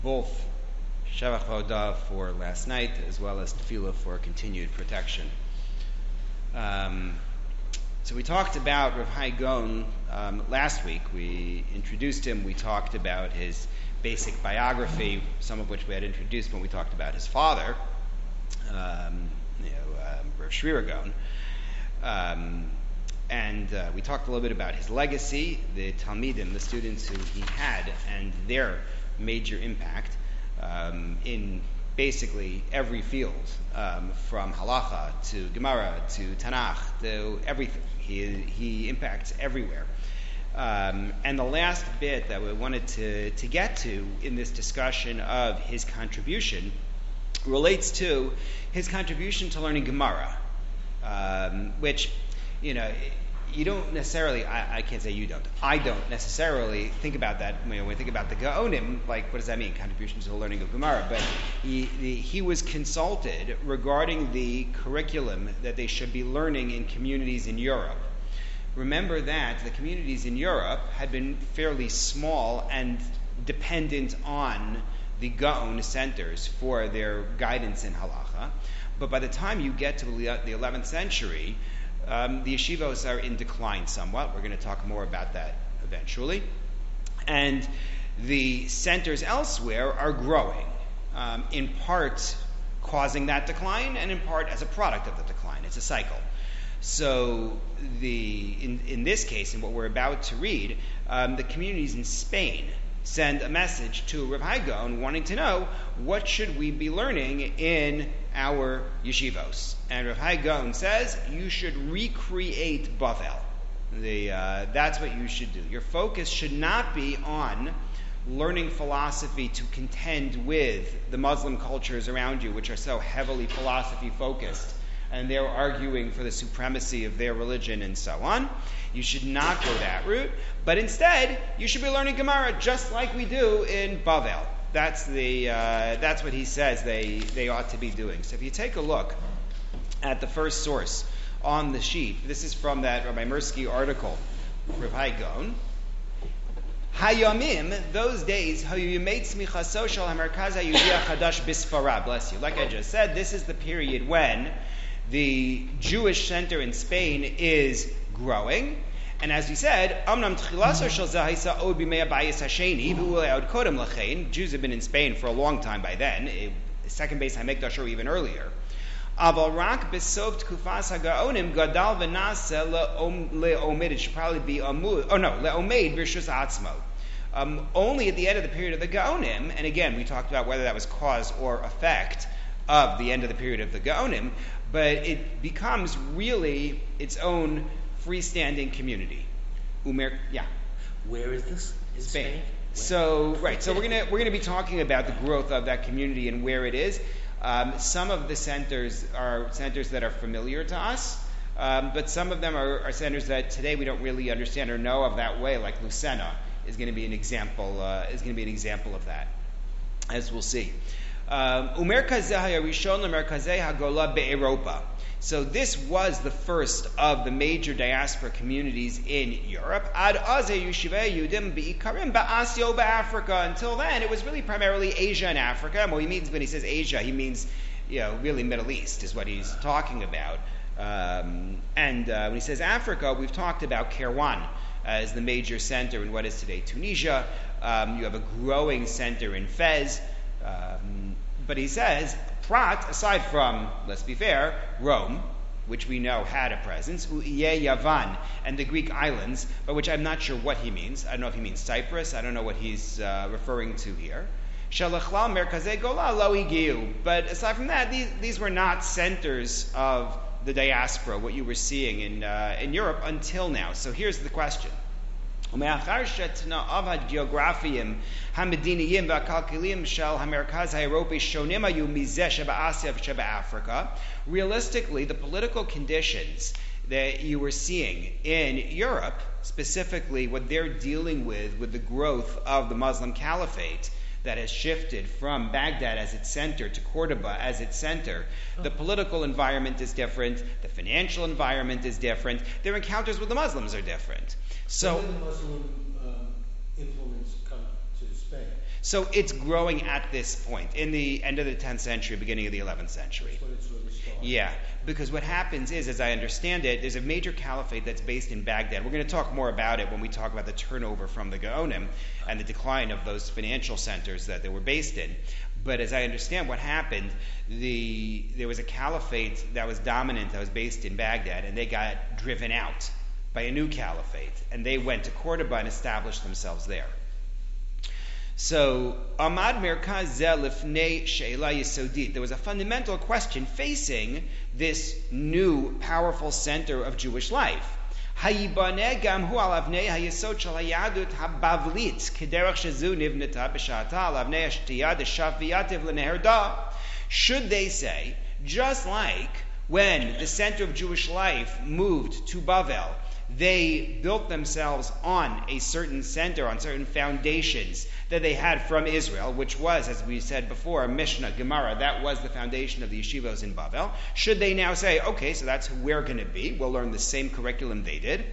both Shevach Voda for last night as well as Tefillah for continued protection. So we talked about Rav Hai Gaon last week. We introduced him. We talked about his basic biography, some of which we had introduced when we talked about his father, Rav Shvira Gaon. And we talked a little bit about his legacy, the Talmidim, the students who he had, and their major impact in basically every field, from halacha to Gemara to Tanakh to everything. He impacts everywhere. And the last bit that we wanted to get to in this discussion of his contribution relates to his contribution to learning Gemara, which, you don't necessarily, I can't say you don't, I don't necessarily think about that when we think about the Gaonim, like what does that mean, contribution to the learning of Gemara, but he was consulted regarding the curriculum that they should be learning in communities in Europe. Remember that the communities in Europe had been fairly small and dependent on the Gaon centers for their guidance in halacha, but by the time you get to the 11th century, the yeshivos are in decline somewhat. We're going to talk more about that eventually. And the centers elsewhere are growing, in part causing that decline and in part as a product of the decline. It's a cycle. So in this case, in what we're about to read, the communities in Spain send a message to Rav Hai Gaon wanting to know what should we be learning in our yeshivos. And Rav Hai Gaon says you should recreate Bavel. That's what you should do. Your focus should not be on learning philosophy to contend with the Muslim cultures around you, which are so heavily philosophy focused, and they're arguing for the supremacy of their religion and so on. You should not go that route, but instead you should be learning Gemara just like we do in Bavel. That's what he says they ought to be doing. So if you take a look at the first source on the sheet, this is from that Rabbi Mirsky article, Rav Hai Gaon. Hayamim, those days, Hayumei Tzmichaso Shel HaMerkaz HaYehudi HaChadash Bisfarad. Bless you. Like I just said, this is the period when the Jewish center in Spain is growing. And as we said, Jews have been in Spain for a long time by then. The second base Hamikdash or even earlier. It should probably be le'omed b'rshus atzmo. Only at the end of the period of the Gaonim, and again, we talked about whether that was cause or effect of the end of the period of the Gaonim, but it becomes really its own freestanding community. Where is this? In Spain? So we're gonna be talking about the growth of that community and where it is. Some of the centers are centers that are familiar to us, but some of them are centers that today we don't really understand or know of that way. Like Lucena is going to be an example. Of that, as we'll see. So this was the first of the major diaspora communities in Europe. Until then, it was really primarily Asia and Africa. And what he means when he says Asia, he means really Middle East is what he's talking about. And when he says Africa, we've talked about Kairouan as the major center in what is today Tunisia. You have a growing center in Fez. But he says, Prat, aside from, let's be fair, Rome, which we know had a presence, U'iyeh Yavan, and the Greek islands, but which I'm not sure what he means. I don't know if he means Cyprus. I don't know what he's referring to here. Shalachlal Merkazei Gola Lo Higiu. But aside from that, these were not centers of the diaspora, what you were seeing in Europe until now. So here's the question. Realistically, the political conditions that you were seeing in Europe, specifically what they're dealing with the growth of the Muslim Caliphate, that has shifted from Baghdad as its center to Cordoba as its center. The political environment is different. The financial environment is different. Their encounters with the Muslims are different. So, when did the Muslim influence come to Spain? So it's growing at this point, in the end of the 10th century, beginning of the 11th century. That's when it's really started. Yeah, because what happens is, as I understand it, there's a major caliphate that's based in Baghdad. We're going to talk more about it when we talk about the turnover from the Gaonim and the decline of those financial centers that they were based in. But as I understand what happened, there was a caliphate that was dominant, that was based in Baghdad, and they got driven out by a new caliphate, and they went to Cordoba and established themselves there. So, Amad Merkaz Zeh Lifnei She'ela Yesodit. There was a fundamental question facing this new, powerful center of Jewish life. Hayibaneh gam hu al avnei hayesod shel hayadut habavlit kederach shezu nivneta b'shata al avnei hashtiyah deshav v'yativ l'neherda. Should they say, just like when the center of Jewish life moved to Bavel, they built themselves on a certain center, on certain foundations that they had from Israel, which was, as we said before, Mishnah, Gemara, that was the foundation of the yeshivos in Bavel. Should they now say, okay, so that's who we're going to be, we'll learn the same curriculum they did?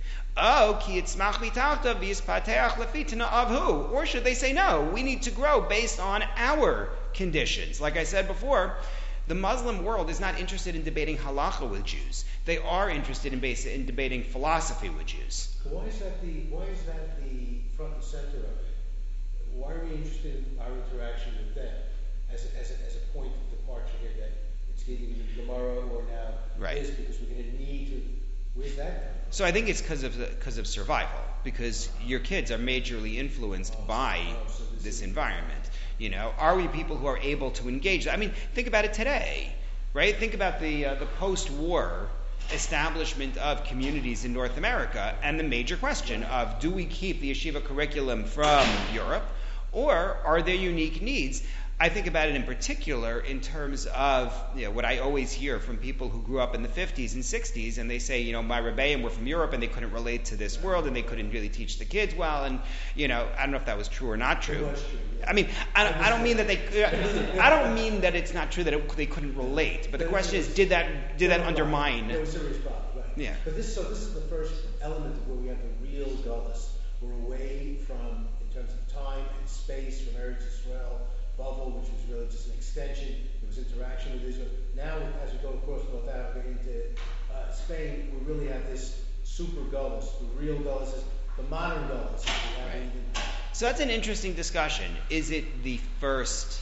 Oh, ki yitzmach mitachtav v'yispateach lefitna avhu. Or should they say, no, we need to grow based on our conditions. Like I said before, the Muslim world is not interested in debating halacha with Jews. They are interested in debating philosophy with Jews. So why is that the front and center of it? Why are we interested in our interaction with them as a point of departure here, that it's either Gemara or now right. This, because we're going to need to. Where's that from? So I think it's because of survival, because your kids are majorly influenced by this environment. You know, are we people who are able to engage? I mean, think about it today, right? Think about the post-war establishment of communities in North America, and the major question of, do we keep the yeshiva curriculum from Europe, or are there unique needs? I think about it in particular in terms of, you know, what I always hear from people who grew up in the 50s and 60s, and they say, you know, my rebbeim were from Europe and they couldn't relate to this world and they couldn't really teach the kids well, and, you know, I don't know if that was true or not true. It was true, yeah. I mean, I don't mean that I don't mean that it's not true that they couldn't relate, but the question is, did that undermine? There was a serious problem, right? Yeah. But this is the first element of where we have the real gullus. We're away from, in terms of time and space, from Eretz Yisrael, Bavel, which was really just an extension. There was interaction with Israel. Now, as we go across North Africa into Spain, we really have this super gullus. The real gullus is the modern gullus. Right. So that's an interesting discussion. Is it the first?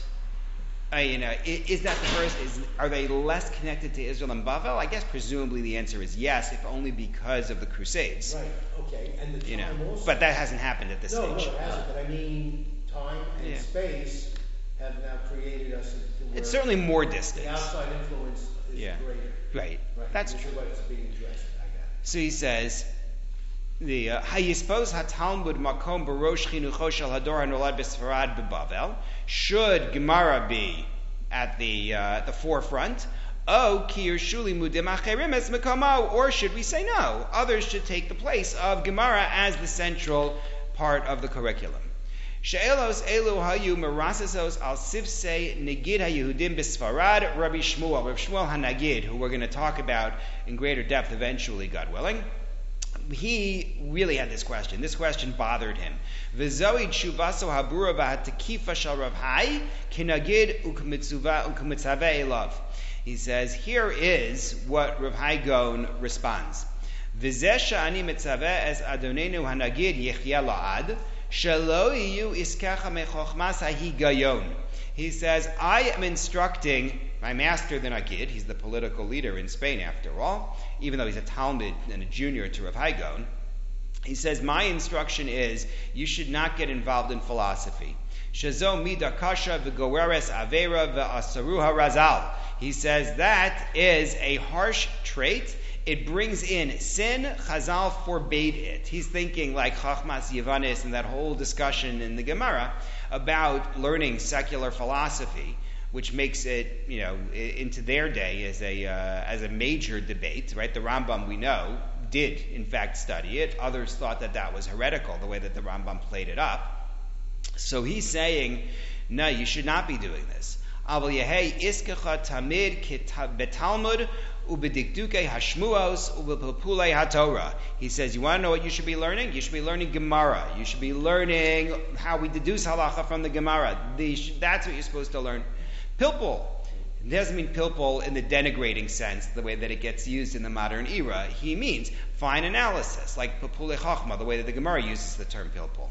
Is that the first? Are they less connected to Israel than Bavel? I guess presumably the answer is yes, if only because of the Crusades. Right. Okay. And the time also. But that hasn't happened at this stage. No, it hasn't. But I mean, time and space have now created us into where it's certainly more distant. The outside influence is greater. Right. That's true. What's being addressed. I got it. So he says, the Hayispos HaTalmud Makom Barosh Chinucho Shel Hador HaNolad B'Sfarad B'Bavel. Should Gemara be at the forefront? Oh, Ki Yershuli Mudim Acherim Es Mekomo. Or should we say no? Others should take the place of Gemara as the central part of the curriculum. She'elos elu hayu merasasos al sivsei negid haYehudim b'Sfarad Rabbi Shmuel HaNagid, who we're going to talk about in greater depth eventually, God willing. He really had this question. This question bothered him. V'zoi tshuvaso habura v'hatakifa shel Rav Hai kinagid ukemitzaveh elav. He says, here is what Rav Hai Gaon responds. V'zeh she'ani mitzaveh es Adonenu HaNagid yechya la'ad. He says, I am instructing my master, the Nagid. He's the political leader in Spain, after all, even though he's a Talmud and a junior to Rav Hai Gaon. He says, my instruction is, you should not get involved in philosophy. Shazo mida kasha v'goreres avera v'asaruha razal. He says, that is a harsh trait. It brings in sin. Chazal forbade it. He's thinking like Chachmas Yevanis and that whole discussion in the Gemara about learning secular philosophy, which makes it, you know, into their day as a major debate. Right? The Rambam, we know, did in fact study it. Others thought that was heretical, the way that the Rambam played it up. So he's saying, no, you should not be doing this. Aval yehei iskecha tamid betalmud ubedikduke hashmuos ubepulei haTorah. He says, you want to know what you should be learning? You should be learning Gemara. You should be learning how we deduce halacha from the Gemara. That's what you're supposed to learn. Pilpul. It doesn't mean pilpul in the denigrating sense, the way that it gets used in the modern era. He means fine analysis, like pilpulei chachma, the way that the Gemara uses the term pilpul.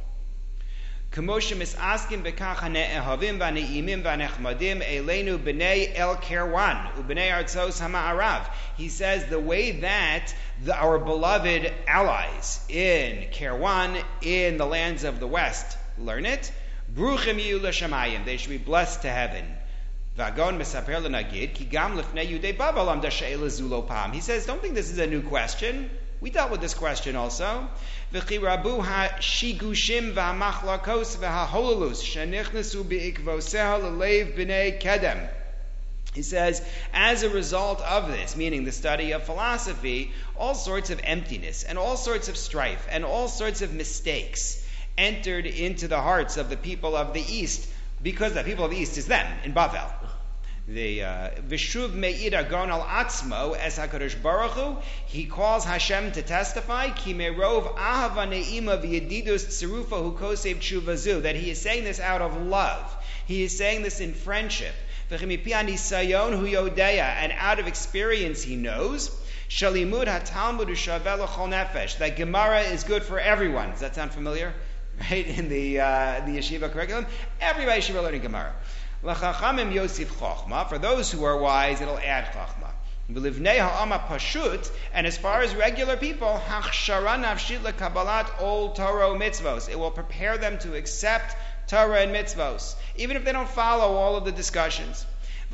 Kamosha misaskim bekach hane'ehavim v'ne'imim v'nechmadim eleinu b'nei el kerwan u'b'nei artzos hama'arav. He says the way that our beloved allies in Kerwan, in the lands of the West, learn it. Bruchim yiyu l'shamayim. They should be blessed to heaven. Vagon mesaper l'nagid ki gam lifnei yudei bavel amda she'ela zulo pam. He says, don't think this is a new question. We dealt with this question also. V'chirabu ha-shigushim v'hamachlakos v'hahololus shenichnesu bi'ikvoseha l'leiv b'nei kedem. He says, as a result of this, meaning the study of philosophy, all sorts of emptiness and all sorts of strife and all sorts of mistakes entered into the hearts of the people of the East, because the people of the East is them, in Bavel. The Vishuv Me'id Agon al Atzmo as HaKadosh Baruch Hu, he calls Hashem to testify, Ki merov ahava ne'ima v'yedidus tzirufa hu kosev tshuvazu, that he is saying this out of love. He is saying this in friendship. V'chimipi anisayon hu yodeya, and out of experience he knows, shalimud hatalmud ushaveh l'chol nefesh, that Gemara is good for everyone. Does that sound familiar? Right? In the yeshiva curriculum, everybody should be learning Gemara. L'chachamim yosif chochma. For those who are wise, it'll add chochma. V'livnei ha'ama pashut. And as far as regular people, hachshara nafshit lekabalat ol Torah mitzvos. It will prepare them to accept Torah and mitzvos, even if they don't follow all of the discussions.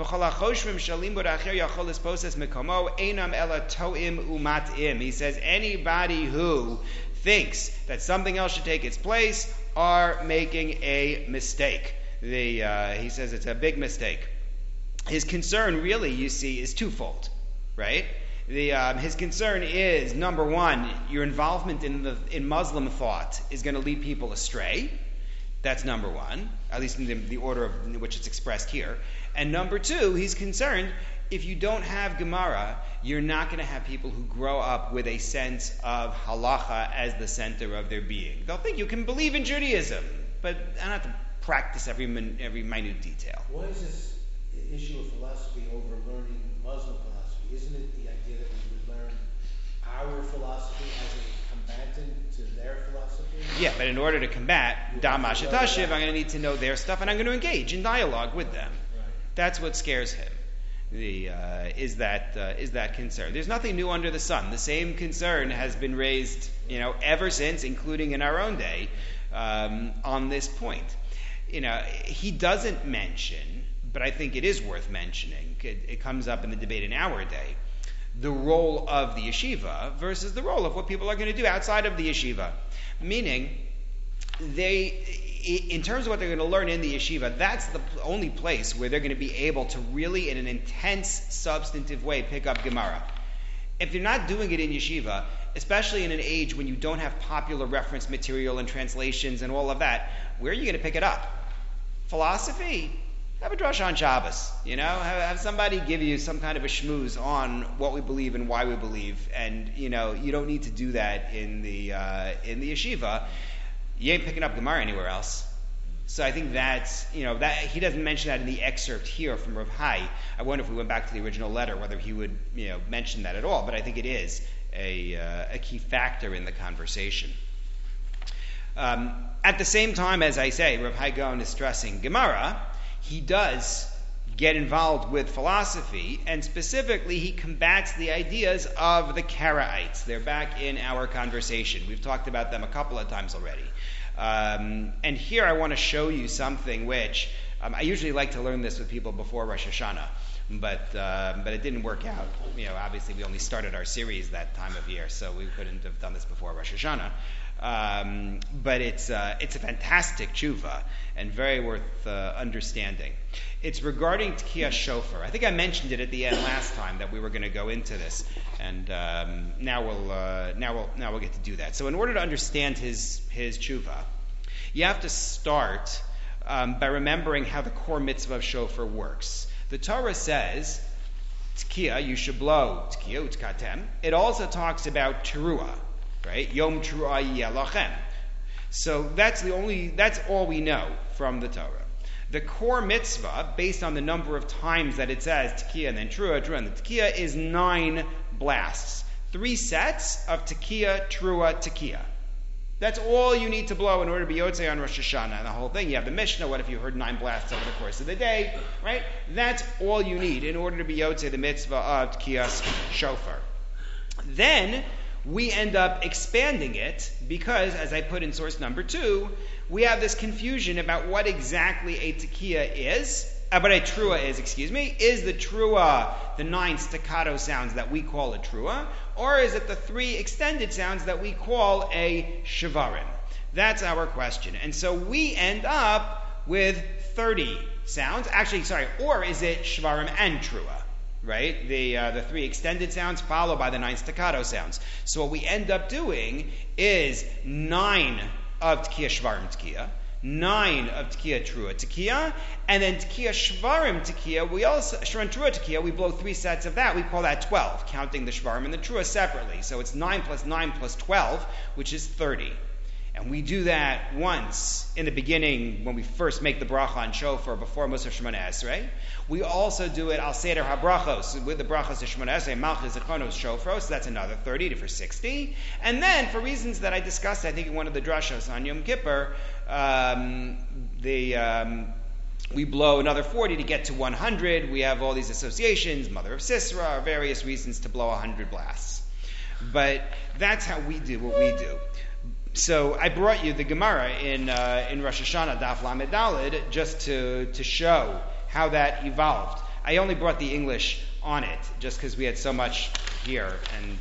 He says anybody who thinks that something else should take its place are making a mistake. He says it's a big mistake. His concern really, you see, is twofold, right? His concern is, number one, your involvement in Muslim thought is going to lead people astray. That's number one, at least in the order in which it's expressed here. And number two, he's concerned if you don't have Gemara, you're not going to have people who grow up with a sense of halacha as the center of their being. They'll think you can believe in Judaism, but I don't have to practice every minute detail. Why is this issue of philosophy over learning Muslim philosophy? Isn't it the idea that we would learn our philosophy as a combatant to their philosophy? Yeah, but in order to combat Damash Tashiv, I'm going to need to know their stuff, and I'm going to engage in dialogue with them. Right. That's what scares him. Is that concern? There's nothing new under the sun. The same concern has been raised, ever since, including in our own day, on this point. He doesn't mention, but I think it is worth mentioning. It comes up in the debate in our day. The role of the yeshiva versus the role of what people are going to do outside of the yeshiva. Meaning, in terms of what they're going to learn in the yeshiva, that's the only place where they're going to be able to really, in an intense, substantive way, pick up Gemara. If you're not doing it in yeshiva, especially in an age when you don't have popular reference material and translations and all of that, where are you going to pick it up? Philosophy? Have a drush on Shabbos, have somebody give you some kind of a shmooze on what we believe and why we believe, and you don't need to do that in the yeshiva. You ain't picking up Gemara anywhere else. So I think that's that he doesn't mention that in the excerpt here from Rav Hai. I wonder if we went back to the original letter whether he would mention that at all. But I think it is a key factor in the conversation. At the same time, as I say, Rav Hai Gaon is stressing Gemara. He does get involved with philosophy, and specifically he combats the ideas of the Karaites. They're back in our conversation. We've talked about them a couple of times already. And here I want to show you something which, I usually like to learn this with people before Rosh Hashanah, but it didn't work out. Obviously we only started our series that time of year, so we couldn't have done this before Rosh Hashanah. But it's a fantastic tshuva and very worth understanding. It's regarding Tkiyah Shofar. I think I mentioned it at the end last time that we were going to go into this, and now we'll get to do that. So in order to understand his tshuva, you have to start by remembering how the core mitzvah of shofar works. The Torah says, Tkiya, you should blow Tkiya, Utkatem. It also talks about Teruah, right? Yom Teruah Yeh Lachem. So that's all we know from the Torah. The core mitzvah, based on the number of times that it says Tekiah and then Teruah, and the Tekiah is 9 blasts. 3 sets of Tekiah, Teruah, Tekiah. That's all you need to blow in order to be Yotzei on Rosh Hashanah. And the whole thing, you have the Mishnah, what if you heard 9 blasts over the course of the day, right? That's all you need in order to be Yotzei, the mitzvah of Tekiyas Shofar. Then, we end up expanding it because, as I put in source number 2, we have this confusion about what exactly a tekiah is, what a trua is, Is the trua the 9 staccato sounds that we call a trua, or is it the 3 extended sounds that we call a shvarim? That's our question. And so we end up with 30 sounds. Or is it shvarim and trua? Right? The 3 extended sounds followed by the 9 staccato sounds. So what we end up doing is 9 of Tekiah Shvarim Tekiah, 9 of Tekiah Trua Tekiah, and then Tekiah Shvarim Tekiah, Shvarim Trua Tekiah, we blow 3 sets of that. We call that 12, counting the Shvarim and the Trua separately. So it's 9 plus 9 plus 12, which is 30. And we do that once in the beginning when we first make the bracha on shofar before Musaf Shemona Esrei. We also do it al Seder HaBrachos with the brachos of Shemona Esrei, Malchus Zechonos Shofar, so that's another 30 for 60. And then, for reasons that I discussed, I think in one of the drashos on Yom Kippur, we blow another 40 to get to 100. We have all these associations, Mother of Sisra, various reasons to blow 100 blasts. But that's how we do what we do. So I brought you the Gemara in Rosh Hashanah, Daf Lamed Daled, just to show how that evolved. I only brought the English on it, just because we had so much here, and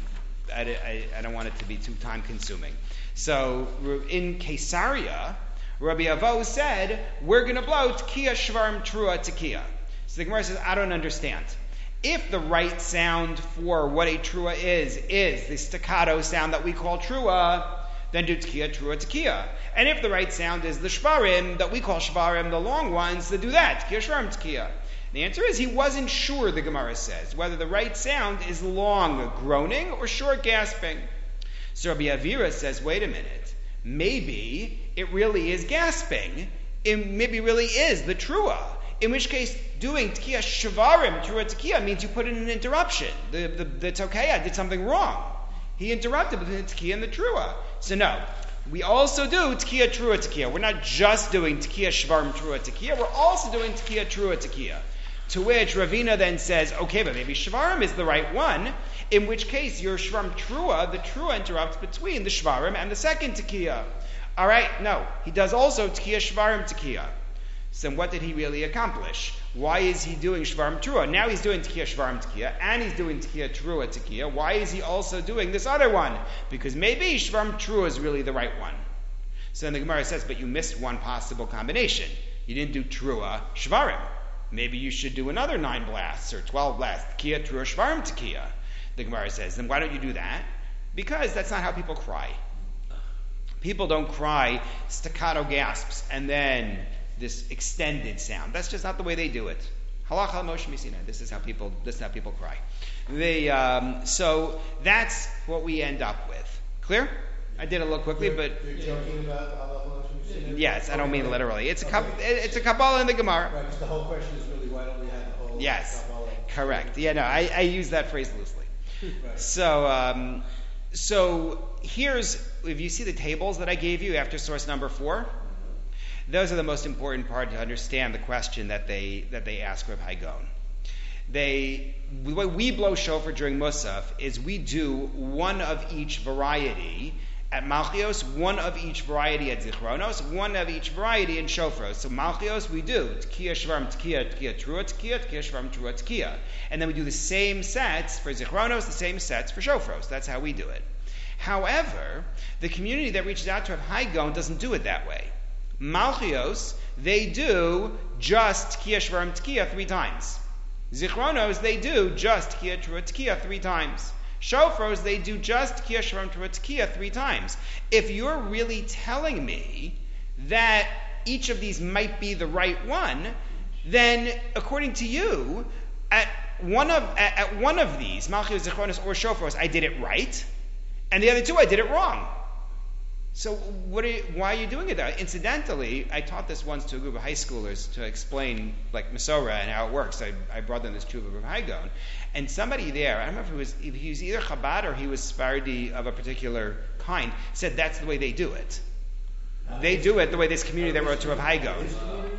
I don't want it to be too time-consuming. So in Caesarea, Rabbi Avo said, we're going to blow Tekiah Shvarim Trua Tekiah. So the Gemara says, I don't understand. If the right sound for what a Trua is the staccato sound that we call Trua, then do Tekiah, Trua, Tekiah. And if the right sound is the Shvarim, that we call Shvarim, the long ones, then do that, Tekiah, Shvarim, Tekiah. The answer is he wasn't sure, the Gemara says, whether the right sound is long groaning or short gasping. So Rabbi Avira says, wait a minute, maybe it really is gasping, it maybe really is the Trua. In which case, doing Tekiah, Shvarim, Trua, Tekiah means you put in an interruption. The Tokeah did something wrong. He interrupted between the Tekiah and the Trua. So no, we also do Tekiah, Trua, Tekiah. We're not just doing Tekiah, Shvarim, Trua, Tekiah. We're also doing Tekiah, Trua, Tekiah. To which Ravina then says, okay, but maybe Shvarim is the right one, in which case your Shvarim Trua, the Trua interrupts between the Shvarim and the second Tekiah. All right, no, he does also Tekiah, Shvarim, Tekiah. So what did he really accomplish? Why is he doing Shvarim Trua? Now he's doing Tekiah Shvarim Tekiah, and he's doing Tekiah Trua Tekiah. Why is he also doing this other one? Because maybe Shvarim Trua is really the right one. So then the Gemara says, but you missed one possible combination. You didn't do Trua Shvarim. Maybe you should do another 9 blasts or 12 blasts. Tekiah Trua Shvarim Tekiah. The Gemara says, then why don't you do that? Because that's not how people cry. People don't cry staccato gasps and then this extended sound. That's just not the way they do it. Halacha Moshe Misina. This is how people cry. So that's what we end up with. Clear? I did it a little quickly, but you're joking about Halacha Moshe Misina? Yes, I don't mean literally. It's a Kabbalah in the Gemara. Right, because the whole question is really why don't we have the whole Yes, Kabbalah? correct. Yeah, no, I use that phrase loosely. Right. So here's, if you see the tables that I gave you after source number 4, those are the most important part to understand the question that they ask Reb Haigon. The way we blow shofar during Musaf is we do one of each variety at Malchios, one of each variety at Zichronos, one of each variety in Shofros. So Malchios we do Tekiah Shvarim Tekiah, Tekiah Trua Tekiah, Tekiah Shvarim Trua Tekiah. And then we do the same sets for Zichronos, the same sets for Shofros. That's how we do it. However, the community that reaches out to Reb Haigon doesn't do it that way. Malchios, they do just Tekiah Shvarim Tekiah 3 times. Zichronos, they do just Tekiah Trua Tekiah 3 times. Shofros, they do just Tekiah Shvarim Trua Tekiah 3 times. If you're really telling me that each of these might be the right one, then according to you, at one of these, Malchios, Zichronos, or Shofros, I did it right, and the other two I did it wrong. So why are you doing it? Incidentally, I taught this once to a group of high schoolers to explain like Masorah and how it works. I brought them this tshuva of Hai Gaon, and somebody there, I don't know if he was either Chabad or he was Sephardi of a particular kind, said that's the way they do it. They do it the way this community that wrote to Rav Hai Gaon.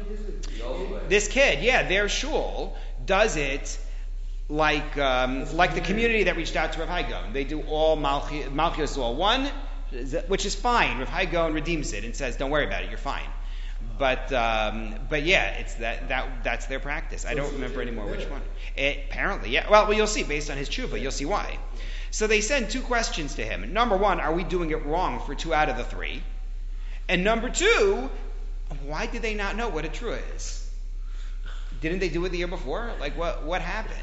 This kid, their shul does it like the community that reached out to Rav Hai Gaon. They do all Malchios all one, which is fine. Rav Hai Gaon redeems it and says, "Don't worry about it, you're fine." But it's that's their practice. I don't remember anymore which one. Apparently, yeah. Well, you'll see based on his tshuva, you'll see why. So they send two questions to him. Number one, are we doing it wrong for 2 out of the 3? And number 2, why did they not know what a trua is? Didn't they do it the year before? Like what happened?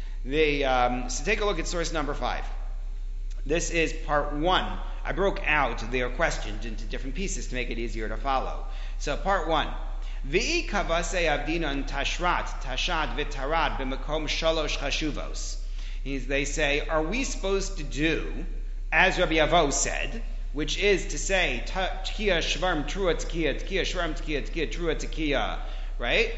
So take a look at source number 5. This is part 1. I broke out their questions into different pieces to make it easier to follow. So part 1. V'i kavase avdinan tashat v'tarad b'makom shalosh chashuvos. They say, are we supposed to do, as Rabbi Avo said, which is to say, tkiya shvarm trua tkiya, tkiya shvarm tkiya, tkiya trua tkiya, right?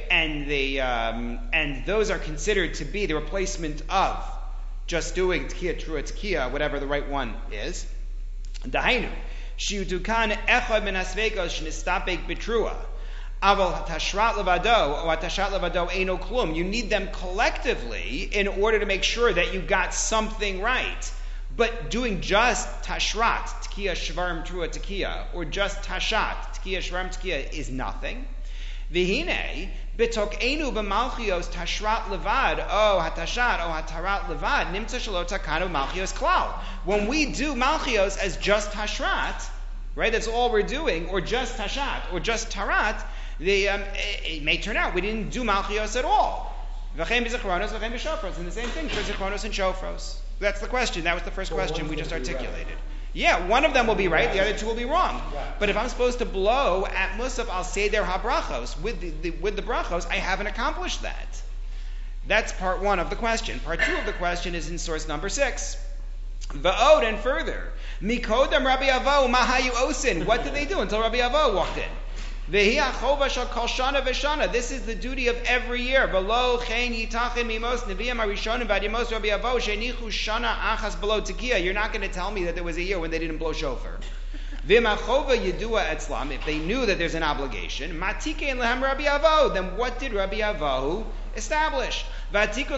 And those are considered to be the replacement of just doing tkiya trua tkiya, whatever the right one is. Dahainu, shiutukan echad min hasveikos shnistapek betrua. Aval tashrat levado or tashat levado eino klum. You need them collectively in order to make sure that you got something right. But doing just tashrat, tkiya shvarm trua tkiya, or just tashat, tkiya shvarm tkiya is nothing. Vihine, bitok enu b'malchios tashrat levad, hatashat, hatarat levad, nimtza shelo takanu malchios klal. When we do malchios as just tashrat, right, that's all we're doing, or just tashat, or just tarat, it may turn out we didn't do malchios at all. V'chein b'zichronos, v'chein b'shofros, and the same thing for zichronos and shofros. That's the question. That was the first question we just articulated. Right. Yeah, one of them will be right, the other two will be wrong. Right. But if I'm supposed to blow at Musaf, I'll say their habrachos. With the brachos, I haven't accomplished that. That's part 1 of the question. Part 2 of the question is in source number 6. Va'od, and further. Mikodem Rabbi Avo, mahayu osin. What did they do until Rabbi Avo walked in? This is the duty of every year. You're not going to tell me that there was a year when they didn't blow shofar. If they knew that there's an obligation, then what did Rabbi Avo establish? You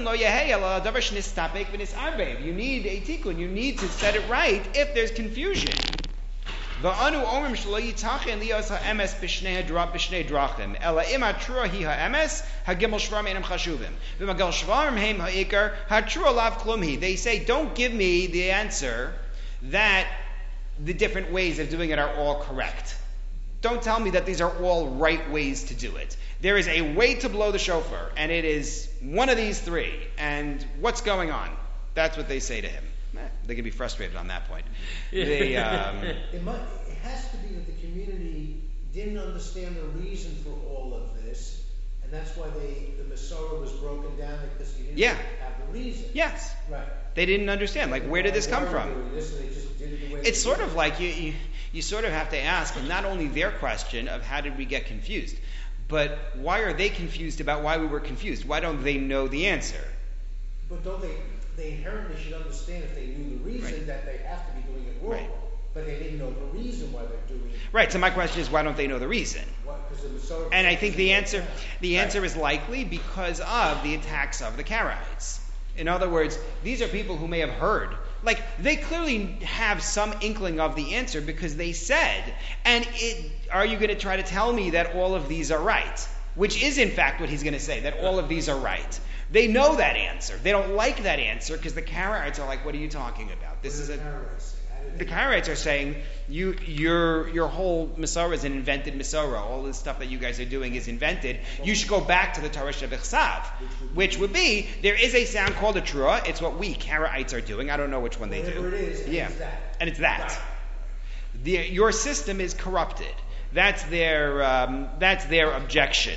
need a tikkun. You need to set it right if there's confusion. V'anu omrim shelo yitachen lios ha'emes b'shnei drachim. Ela im ha'trua hi ha'emes, ha'gimel shvarim einam chashuvim. V'magal shvarim heim ha'ikar, ha'trua lav klum hi. They say, don't give me the answer that the different ways of doing it are all correct. Don't tell me that these are all right ways to do it. There is a way to blow the shofar, and it is one of these 3. And what's going on? That's what they say to him. They can be frustrated on that point. It has to be that the community didn't understand the reason for all of this, and that's why the Masorah was broken down, because you didn't have the reason. Yes. Right. They didn't understand. Like, where did this come from? It's sort of like you sort of have to ask, not only their question of how did we get confused, but why are they confused about why we were confused? Why don't they know the answer? But don't they inherently should understand, if they knew the reason, that they have to be doing it wrong. Right. But they didn't know the reason why they're doing it. Right. So my question is, why don't they know the reason? And I think the answer is likely because of the attacks of the Karaites. In other words, these are people who may have heard. Like, they clearly have some inkling of the answer because they said, are you going to try to tell me that all of these are right? Which is, in fact, what he's going to say, that all of these are right. They know that answer. They don't like that answer because the Karaites are like, what are you talking about? The Karaites are saying, your whole Masorah is an invented Masorah. All this stuff that you guys are doing is invented. You should go back to the Torah Shebechsav, which would be, there is a sound called a Trua. It's what we Karaites are doing. I don't know which one they do. It is, and it's that. Right. Your system is corrupted. That's their objection.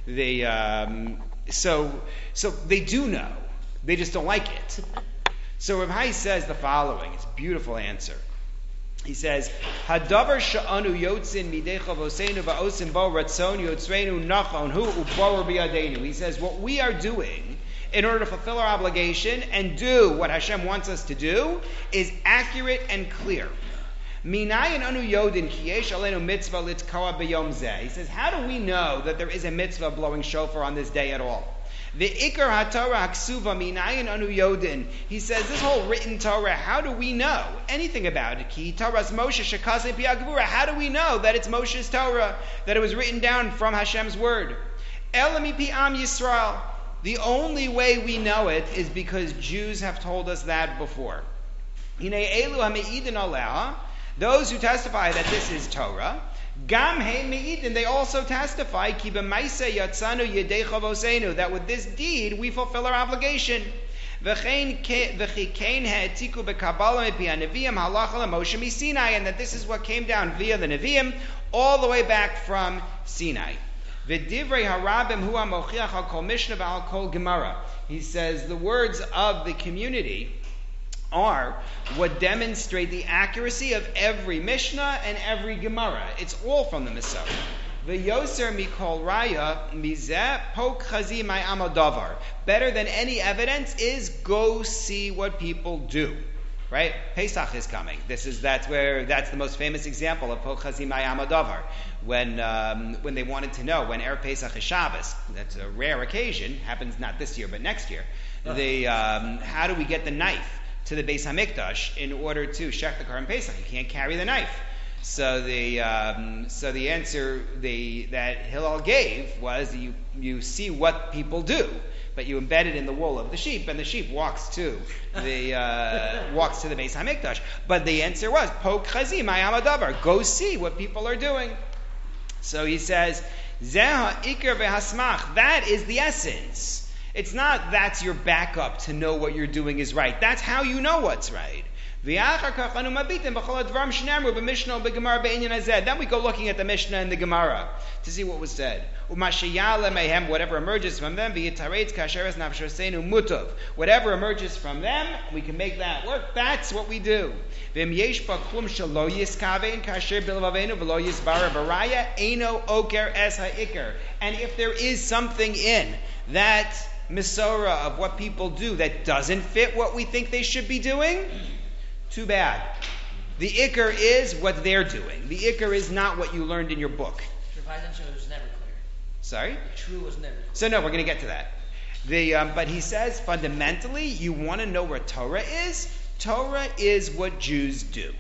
So they do know. They just don't like it. So Rav Hai says the following. It's a beautiful answer. He says, "Hadavar sha'anu yotzin midei chavoseinu va'osim bo ratzon yotzreinu nachon hu u'bor b'yadeinu." He says, what we are doing in order to fulfill our obligation and do what Hashem wants us to do is accurate and clear. Minayin anu yodin ki yesh aleinu mitzvah litkoa b'yom zeh. He says, how do we know that there is a mitzvah blowing shofar on this day at all? The Ikar HaTorah Haksuva Minayin Anu Yodin. He says, this whole written Torah, how do we know anything about it? Ki Torah's Moshe Shekasei Piagvura. How do we know that it's Moshe's Torah, that it was written down from Hashem's word? Elami Pi Am Yisrael. The only way we know it is because Jews have told us that before. Hinei Elu HaMe'idin Aleha. Those who testify that this is Torah, Gam He Me'idin, they also testify, Ki b'maisa yatzanu yedei chavosenu, that with this deed we fulfill our obligation. V'chein ha'etiku b'kabbalah mepi ha'neviim halacha l'Moshe miSinai, and that this is what came down via the Nevi'im all the way back from Sinai. V'divrei harabim hu ha'mochiach al kol Mishnah v'al kol Gemara. He says the words of the community are what demonstrate the accuracy of every Mishnah and every Gemara. It's all from the Masorah. V'yoser mikol raya mizeh pok chazi my amadavar. Better than any evidence is go see what people do. Right? Pesach is coming. That's the most famous example of pok chazi my amadavar. When they wanted to know when Erev Pesach is Shabbos, that's a rare occasion. Happens not this year but next year. How do we get the knife to the Beis Hamikdash in order to shech the Korban Pesach? You can't carry the knife. So the answer that Hillel gave was you see what people do, but you embed it in the wool of the sheep, and the sheep walks to the Beis Hamikdash. But the answer was Pok Chazi Mayam Adavar. Go see what people are doing. So he says Zeh Ikar v'Hasmach. That is the essence. It's not that's your backup to know what you're doing is right. That's how you know what's right. Then we go looking at the Mishnah and the Gemara to see what was said. Whatever emerges from them, whatever emerges from them, we can make that work. That's what we do. And if there is something in that Masorah of what people do that doesn't fit what we think they should be doing, too bad. The Ikar is what they're doing. The Ikar is not what you learned in your book. It was never clear. Sorry? True was never clear. So no, we're going to get to that. But he says fundamentally, you want to know what Torah is? Torah is what Jews do.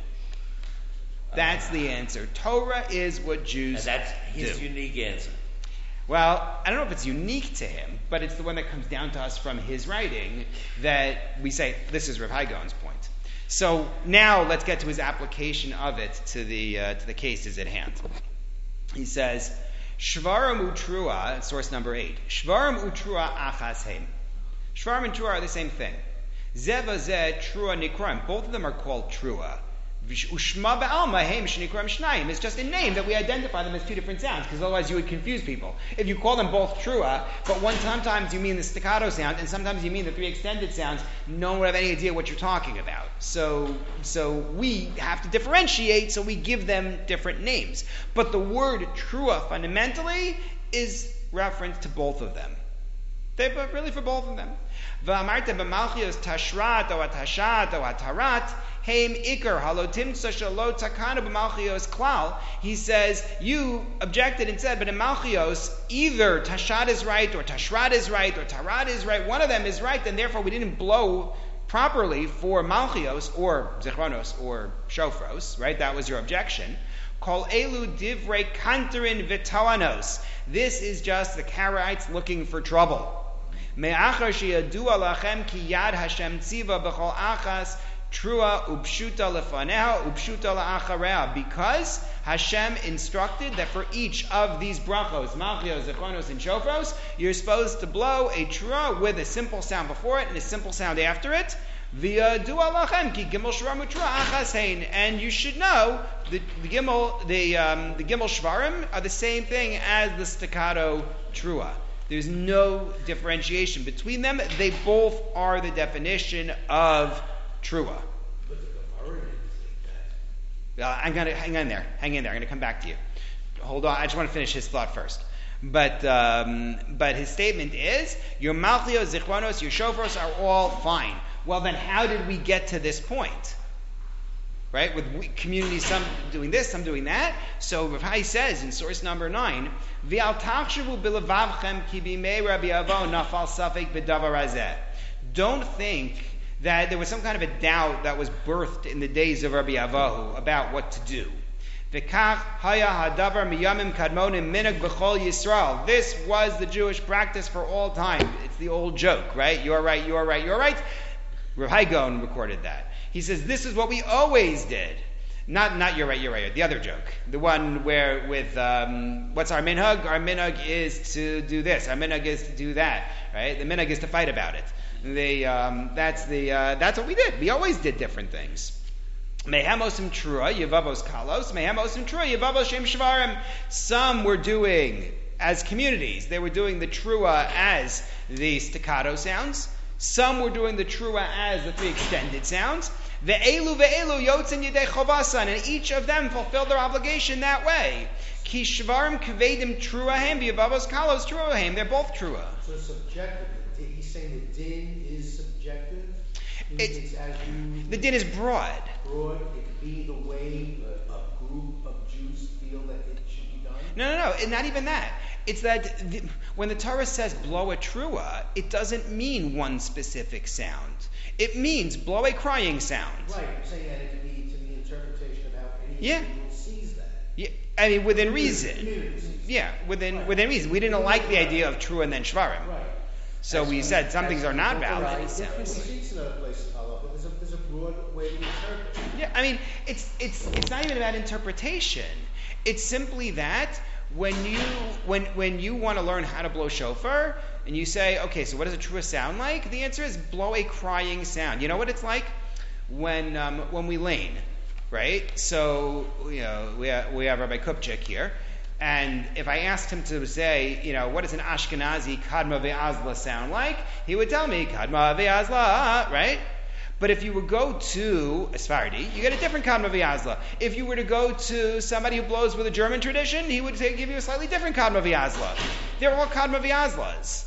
That's the answer. Torah is what Jews do. And that's his unique answer. Well, I don't know if it's unique to him, but it's the one that comes down to us from his writing that we say, this is Rav Hai Gaon's point. So now let's get to his application of it to the cases at hand. He says, Shvarim utrua, source number 8. Shvarim utrua achas heim. Shvarim and trua are the same thing. Zeva zeh trua nikram. Both of them are called trua. Ushma ba'alma heim shnikram shnayim. It's just a name that we identify them as two different sounds, because otherwise you would confuse people. If you call them both trua, but sometimes you mean the staccato sound, and sometimes you mean the 3 extended sounds, no one would have any idea what you're talking about. So we have to differentiate, so we give them different names. But the word trua fundamentally is reference to both of them. They're really for both of them. V'amarta b'malchios tashrat o atashat o atarat heim ikar halotim shalo takana b'malchios klal. He says you objected and said, but in Malchios either tashat is right or tashrat is right or tarat is right. One of them is right, and therefore we didn't blow properly for Malchios or Zichronos or Shofros. Right, that was your objection. Kol elu divrei kanterin v'tawanos. This is just the Karaites looking for trouble. Me'achar sheyadua lachem ki yad Hashem tziva b'chol achas trua upshuta lefaneha upshuta la'achareha. Because Hashem instructed that for each of these brachos, Malchios, Zichronos, and Shofros, you're supposed to blow a trua with a simple sound before it and a simple sound after it. V'yadu alachem ki gimel shvarim u'trua achas hein. And you should know the gimel shvarim are the same thing as the staccato trua. There's no differentiation between them. They both are the definition of trua. But the Gemara didn't think that. I'm gonna hang in there. I'm gonna come back to you. Hold on. I just want to finish his thought first. But his statement is your malchios, zichronos, your shofars are all fine. Well, then how did we get to this point? Right? With communities, some doing this, some doing that. So Rav Hai says in source number 9, V'al tachshavu b'levavchem ki b'mei Rabbi Avo nafal safek b'davar hazeh. Don't think that there was some kind of a doubt that was birthed in the days of Rabbi Avohu about what to do. V'kach haya hadavar miyamim kadmonim minag b'chol Yisrael. This was the Jewish practice for all time. It's the old joke, right? You're right, you're right, you're right. Rav Hai Gaon recorded that. He says, this is what we always did. Not you're right. The other joke. The one where with, what's our minhag? Our minhag is to do this. Our minhag is to do that. Right? The minhag is to fight about it. That's what we did. We always did different things. Mehamosim trua, yevavos kalos. Mehamosim trua, yevavos shem shvarim. Some were doing, as communities, they were doing the trua as the staccato sounds. Some were doing the trua as the 3 extended sounds. Ve'elu yotzin yedei chovasan, and each of them fulfilled their obligation that way. Ki shvarim kvedim truahem v'yavavos kalos truahem. They're both trua. So subjective. He's saying the din is subjective. The din is broad. Broad. It could be the way a group of Jews feel that it should be done. No, and not even that. It's that when the Torah says blow a trua, it doesn't mean one specific sound. It means blow a crying sound. Right, you're saying that it could be to the interpretation of how any individual sees that. Yeah, I mean within reason. Yeah, within reason. We didn't like the idea of trua and then shvarim. Right. So we said some things are not valid. We see in other places, but there's a broad way to interpret. Yeah, I mean it's not even about interpretation. It's simply that when you want to learn how to blow shofar and you say, okay, so what does a trua sound like? The answer is blow a crying sound. You know what it's like when we lane, right? So we have Rabbi Kupchik here, and if I asked him to say, what does an Ashkenazi kadma ve'azla sound like, he would tell me kadma ve'azla, right? But if you would go to a Sephardi, you get a different kadma v'yazla. If you were to go to somebody who blows with a German tradition, he would give you a slightly different kadma v'yazla. They're all kadma v'yazlas.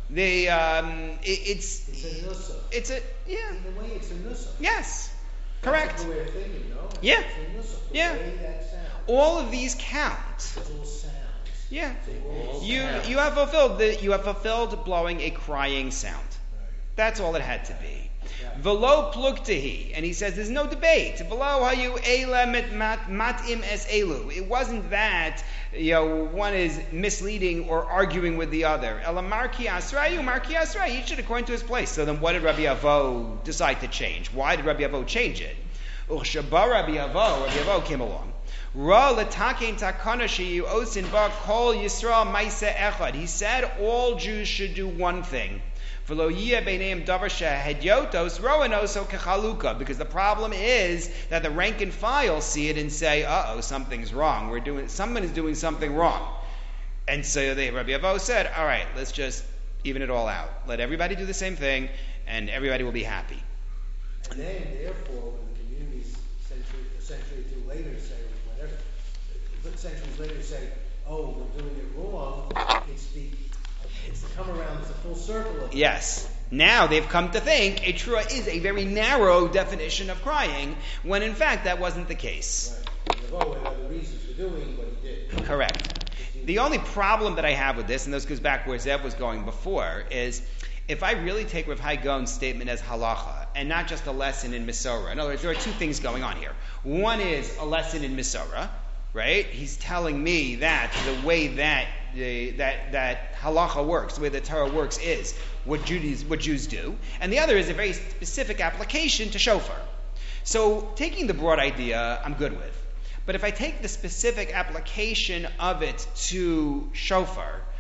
It's a nusach. In a way, it's a nusach. Yes, correct. That's the way of thinking, no? Yeah. It's a nusach. The way that sounds. All of these count. It's all sounds. Yeah. You have fulfilled blowing a crying sound. Right. That's all it had to be. Velo pluktehi, and he says there's no debate. Velo hayu eila matim es elu. It wasn't that one is misleading or arguing with the other. Ela marki asrayu, each according to his place. So then, what did Rabbi Avo decide to change? Why did Rabbi Avo change it? Uchshaba Rabbi Avo came along. Ra letakein takana sheyu osin ba kol Yisrael ma'aseh echad. He said all Jews should do one thing. Because the problem is that the rank and file see it and say, something's wrong. Someone is doing something wrong. And so Rabbi Avo said, all right, let's just even it all out. Let everybody do the same thing, and everybody will be happy. And then, therefore, when the communities a century or two later say, whatever, centuries later say, we're doing it wrong, it's come around, it's a full circle of it. Yes. Now they've come to think a trua is a very narrow definition of crying, when in fact that wasn't the case. Right. Had other reasons for doing what he did. Correct. The only problem that I have with this, and this goes back where Zev was going before, is if I really take Rav Hai Gaon's statement as halacha, and not just a lesson in Masorah. In other words, there are two things going on here. One is a lesson in Masorah, right? He's telling me that the way that halacha works, the way the Torah works, is what Jews do, and the other is a very specific application to shofar. So taking the broad idea, I'm good with. But if I take the specific application of it to shofar,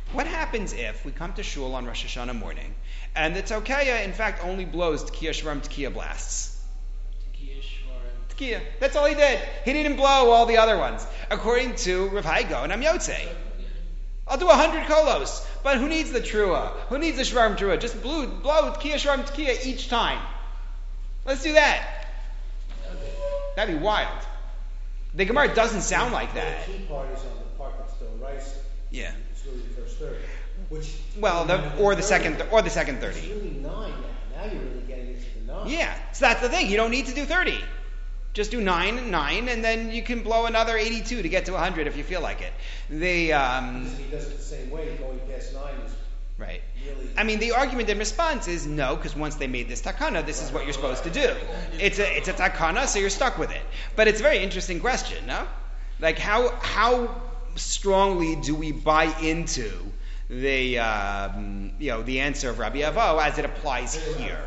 What happens if we come to shul on Rosh Hashanah morning and the Tokaya, in fact, only blows Tekiya Shvarim Tekiya blasts? Tekiya Shvarim. Tekiya. That's all he did. He didn't blow all the other ones. According to Rav Haigo and Amyotze. I'll do 100 kolos. But who needs the Trua? Who needs the Shvarim Trua? Just blow Tekiya Shvarim Tekiya each time. Let's do that. That'd be wild. The Gemara doesn't sound like that. The key part is on the part that's still rice. Yeah. It's really the first third. Or the second 30. It's really 9 now. Now you're really getting into the 9. Yeah. So that's the thing. You don't need to do 30. Just do 9, and then you can blow another 82 to get to 100 if you feel like it. Because he does it the same way. Going past 9 is right. really... I mean, the argument in response is no, because once they made this takana, this is what you're supposed to do. It's a takana, so you're stuck with it. But it's a very interesting question, no? Like, how strongly do we buy into the the answer of Rabbi Avo as it applies here?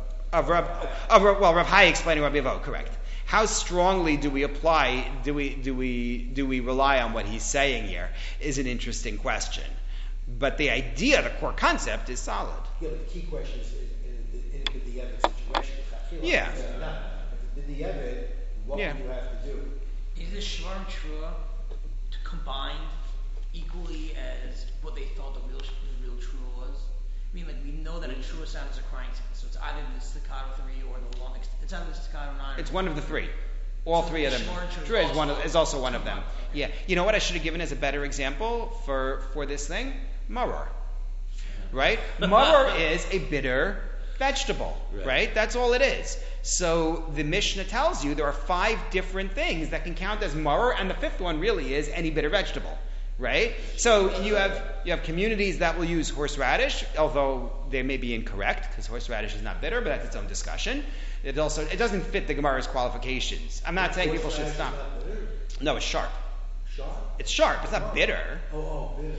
Rav Hai explaining Rabbi Avo, correct. How strongly do we apply? Do we rely on what he's saying here? Is an interesting question. But the idea, the core concept, is solid. Yeah, but the key question is in a b'diavad situation. Yeah. If the b'diavad, what do you have to do? Is the Shvarim Trua combined equally as what they thought the real Trua was? I mean, like, we know that a Trua sound is a crying sound, so it's either the staccato 3 or the long. It's either the staccato 9. It's one of the 3. All 3 of them. Trua is also one of them. Yeah. You know what I should have given as a better example for this thing? Maror. Right? Maror is a bitter vegetable. Right? That's all it is. So the Mishnah tells you there are 5 different things that can count as maror, and the 5th one really is any bitter vegetable. Right? So you have communities that will use horseradish, although they may be incorrect, because horseradish is not bitter, but that's its own discussion. It doesn't fit the Gemara's qualifications. I'm not saying people should stop. No, it's sharp. Sharp? It's sharp. It's not bitter. Oh, bitter.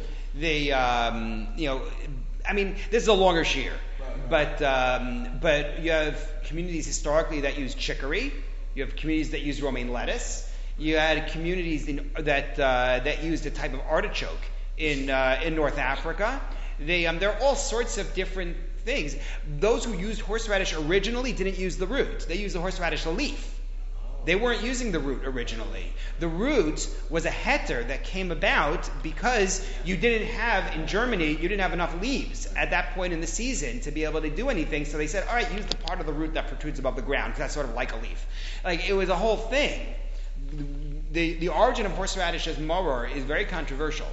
I mean, this is a longer shear. Right. But you have communities historically that use chicory. You have communities that use romaine lettuce. You had communities that used a type of artichoke in North Africa. There are all sorts of different things. Those who used horseradish originally didn't use the root. They used the horseradish leaf. They weren't using the root originally. The root was a heter that came about because in Germany, you didn't have enough leaves at that point in the season to be able to do anything. So they said, all right, use the part of the root that protrudes above the ground, because that's sort of like a leaf. Like, it was a whole thing. The origin of horseradish as maror is very controversial.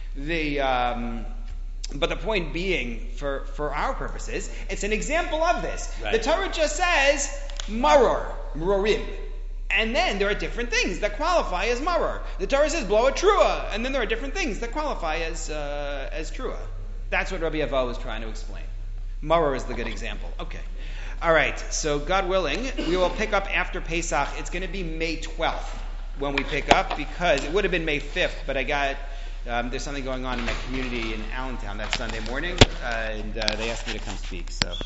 But the point being, for our purposes, it's an example of this. Right. The Torah just says marorim. And then there are different things that qualify as maror. The Torah says blow a trua, and then there are different things that qualify as trua. That's what Rabbi Avo is trying to explain. Maror is the good example. Okay. All right. So God willing, we will pick up after Pesach. It's going to be May 12th when we pick up, because it would have been May 5th, but I got there's something going on in my community in Allentown that Sunday morning, and they asked me to come speak. So.